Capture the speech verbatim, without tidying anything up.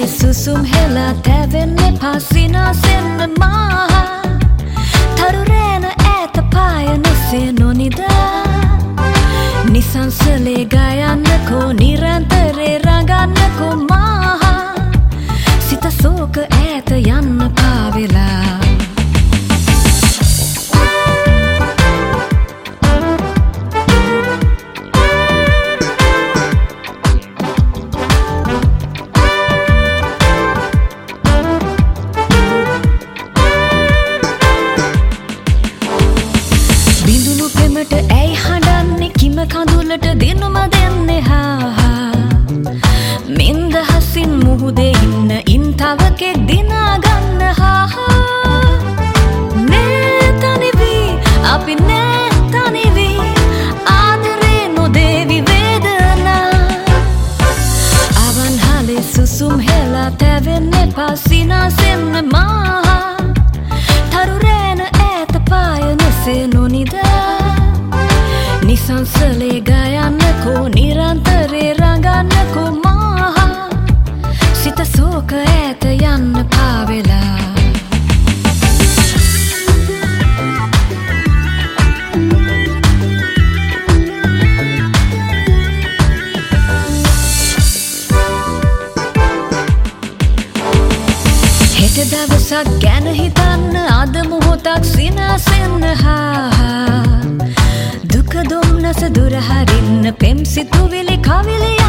සුසුම් හෙලා තැවෙන්නේ පසිනාසෙන්න මාහා තරුරෑන ඈත පායනසේ නොනිදා නිසංසලේ ගයන්නකෝ නිරන්තරේ රඟන්නකෝ මාහා සිත සෝක ඈත යන්න පාවෙලා කඳුලට දිනුම දෙන්නේ හා මින්ද හසින් මුහුදේ ඉන්න ඉන් තවකෙක් දිනා ගන්න හා නේ තනිවි අපි නේ තනිවි ආදරේ නොදේවි වේදනා අවන්හලේ සුසුම් හෙලා තැවෙන්නේ පසිනාසෙන්න මාහා තරුරෑන ඈත පායනසේ නොනිදා නිසංසලේ ගයන්නකෝ නිරන්තරේ රඟන්නකෝ මාහා සිත සෝක ඈත යන්න පාවෙලා හෙට දවසක් ගැන හිතන්න අද මොහොතක් සිනාසෙන්න හා දුක දුම්නස දුර හරින්න පෙම් සිතුවිලි කවිලිය